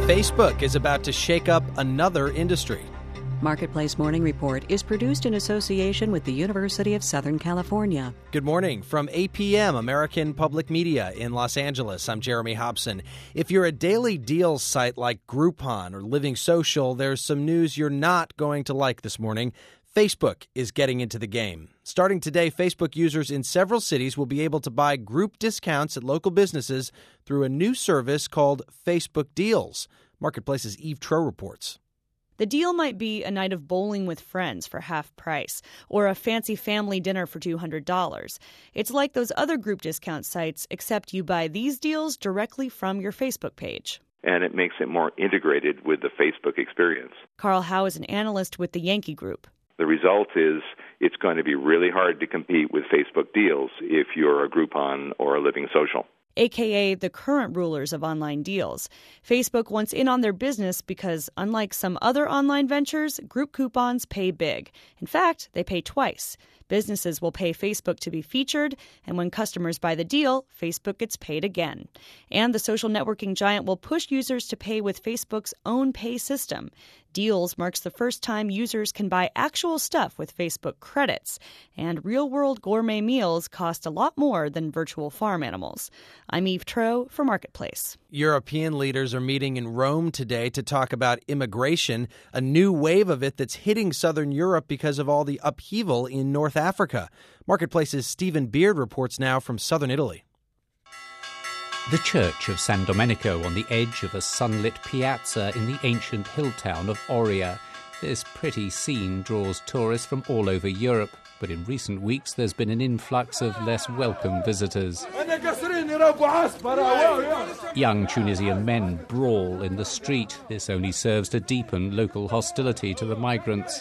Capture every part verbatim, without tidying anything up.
Facebook is about to shake up another industry. Marketplace Morning Report is produced in association with the University of Southern California. Good morning from A P M, American Public Media in Los Angeles. I'm Jeremy Hobson. If you're a daily deals site like Groupon or Living Social, there's some news you're not going to like this morning. Facebook is getting into the game. Starting today, Facebook users in several cities will be able to buy group discounts at local businesses through a new service called Facebook Deals. Marketplace's Eve Tro reports. The deal might be a night of bowling with friends for half price or a fancy family dinner for two hundred dollars. It's like those other group discount sites, except you buy these deals directly from your Facebook page. And it makes it more integrated with the Facebook experience. Carl Howe is an analyst with the Yankee Group. The result is it's going to be really hard to compete with Facebook Deals if you're a Groupon or a Living Social. A K A the current rulers of online deals. Facebook wants in on their business because, unlike some other online ventures, group coupons pay big. In fact, they pay twice. Businesses will pay Facebook to be featured, and when customers buy the deal, Facebook gets paid again. And the social networking giant will push users to pay with Facebook's own pay system. Deals marks the first time users can buy actual stuff with Facebook credits, and real-world gourmet meals cost a lot more than virtual farm animals. I'm Eve Tro for Marketplace. European leaders are meeting in Rome today to talk about immigration, a new wave of it that's hitting southern Europe because of all the upheaval in North Africa. Marketplace's Stephen Beard reports now from southern Italy. The church of San Domenico on the edge of a sunlit piazza in the ancient hill town of Oria. This pretty scene draws tourists from all over Europe, but in recent weeks there's been an influx of less welcome visitors. Young Tunisian men brawl in the street. This only serves to deepen local hostility to the migrants.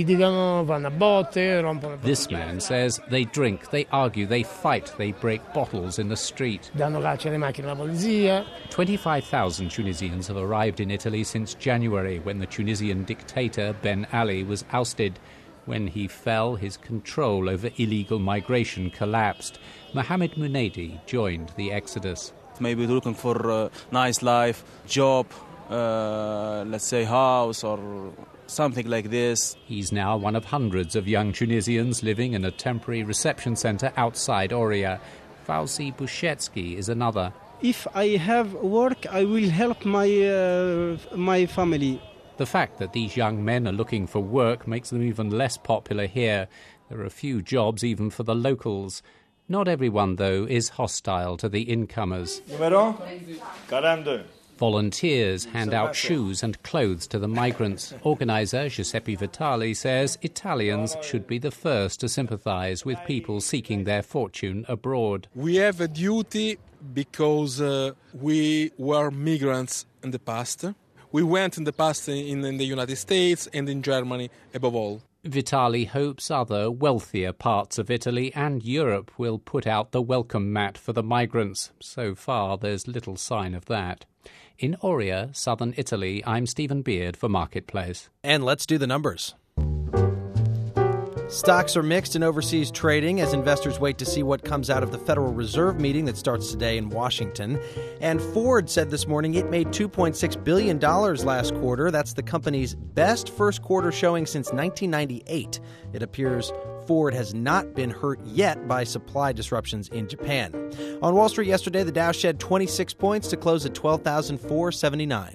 This man says they drink, they argue, they fight, they break bottles in the street. twenty-five thousand Tunisians have arrived in Italy since January, when the Tunisian dictator Ben Ali was ousted. When he fell, his control over illegal migration collapsed. Mohamed Mounedi joined the exodus. Maybe looking for a nice life, job, uh, let's say house or something like this. He's now one of hundreds of young Tunisians living in a temporary reception centre outside Oria. Fauzi Bushetsky is another. If I have work, I will help my uh, my family. The fact that these young men are looking for work makes them even less popular here. There are a few jobs even for the locals. Not everyone, though, is hostile to the incomers. Numero forty-two. Volunteers hand out shoes and clothes to the migrants. Organiser Giuseppe Vitali says Italians should be the first to sympathise with people seeking their fortune abroad. We have a duty because uh, we were migrants in the past. We went in the past in, in the United States and in Germany above all. Vitali hopes other wealthier parts of Italy and Europe will put out the welcome mat for the migrants. So far, there's little sign of that. In Oria, southern Italy, I'm Stephen Beard for Marketplace. And let's do the numbers. Stocks are mixed in overseas trading as investors wait to see what comes out of the Federal Reserve meeting that starts today in Washington. And Ford said this morning it made two point six billion dollars last quarter. That's the company's best first quarter showing since nineteen ninety-eight. It appears Ford has not been hurt yet by supply disruptions in Japan. On Wall Street yesterday, the Dow shed twenty-six points to close at twelve thousand four hundred seventy-nine.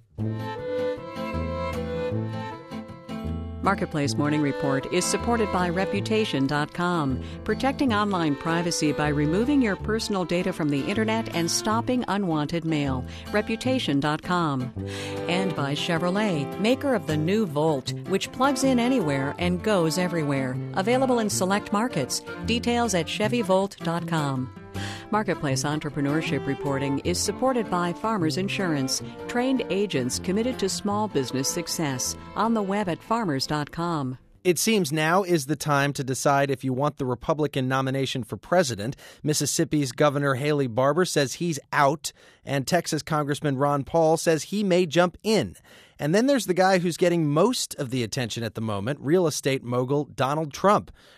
Marketplace Morning Report is supported by Reputation dot com, protecting online privacy by removing your personal data from the Internet and stopping unwanted mail. Reputation dot com. And by Chevrolet, maker of the new Volt, which plugs in anywhere and goes everywhere. Available in select markets. Details at Chevy Volt dot com. Marketplace Entrepreneurship Reporting is supported by Farmers Insurance, trained agents committed to small business success. On the web at farmers dot com. It seems now is the time to decide if you want the Republican nomination for president. Mississippi's Governor Haley Barbour says he's out, and Texas Congressman Ron Paul says he may jump in. And then there's the guy who's getting most of the attention at the moment, real estate mogul Donald Trump.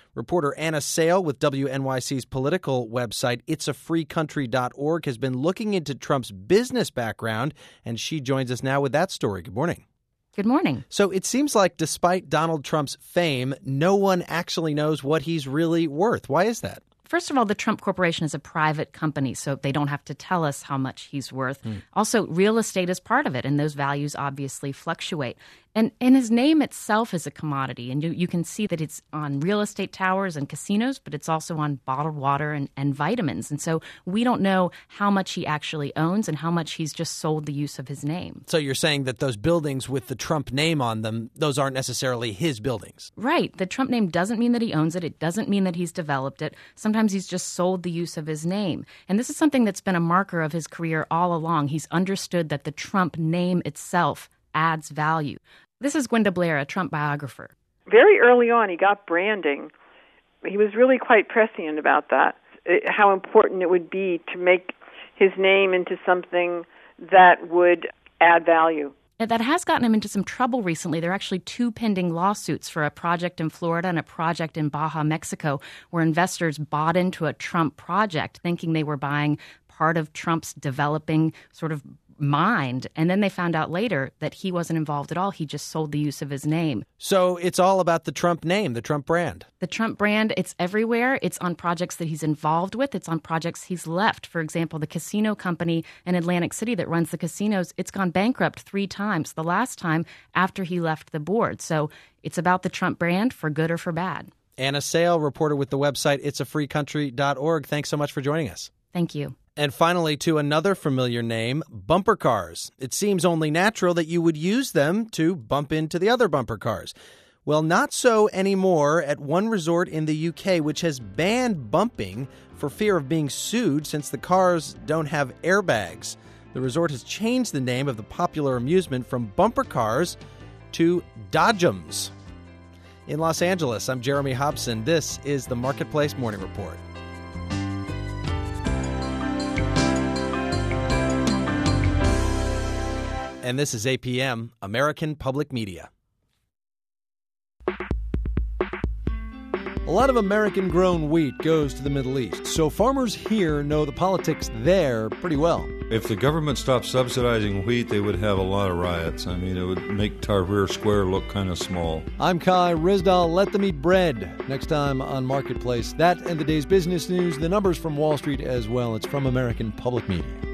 Reporter Anna Sale with W N Y C's political website, it's a free country dot org, has been looking into Trump's business background, and she joins us now with that story. Good morning. Good morning. So it seems like despite Donald Trump's fame, no one actually knows what he's really worth. Why is that? First of all, the Trump Corporation is a private company, so they don't have to tell us how much he's worth. Mm. Also, real estate is part of it, and those values obviously fluctuate. And, and his name itself is a commodity, and you, you can see that it's on real estate towers and casinos, but it's also on bottled water and, and vitamins. And so we don't know how much he actually owns and how much he's just sold the use of his name. So you're saying that those buildings with the Trump name on them, those aren't necessarily his buildings? Right. The Trump name doesn't mean that he owns it. It doesn't mean that he's developed it. Sometimes he's just sold the use of his name. And this is something that's been a marker of his career all along. He's understood that the Trump name itself adds value. This is Gwenda Blair, a Trump biographer. Very early on, he got branding. He was really quite prescient about that, it, how important it would be to make his name into something that would add value. That has gotten him into some trouble recently. There are actually two pending lawsuits for a project in Florida and a project in Baja, Mexico, where investors bought into a Trump project thinking they were buying part of Trump's developing sort of mind. And then they found out later that he wasn't involved at all. He just sold the use of his name. So it's all about the Trump name, the Trump brand. The Trump brand, it's everywhere. It's on projects that he's involved with. It's on projects he's left. For example, the casino company in Atlantic City that runs the casinos, it's gone bankrupt three times. The last time after he left the board. So it's about the Trump brand for good or for bad. Anna Sale, reporter with the website it's a free country dot org. Thanks so much for joining us. Thank you. And finally, to another familiar name, bumper cars. It seems only natural that you would use them to bump into the other bumper cars. Well, not so anymore at one resort in the U K, which has banned bumping for fear of being sued since the cars don't have airbags. The resort has changed the name of the popular amusement from bumper cars to Dodgems. In Los Angeles, I'm Jeremy Hobson. This is the Marketplace Morning Report. And this is A P M, American Public Media. A lot of American-grown wheat goes to the Middle East, so farmers here know the politics there pretty well. If the government stopped subsidizing wheat, they would have a lot of riots. I mean, it would make Tahrir Square look kind of small. I'm Kai Rizdal. Let them eat bread. Next time on Marketplace. That and the day's business news, the numbers from Wall Street as well. It's from American Public Media.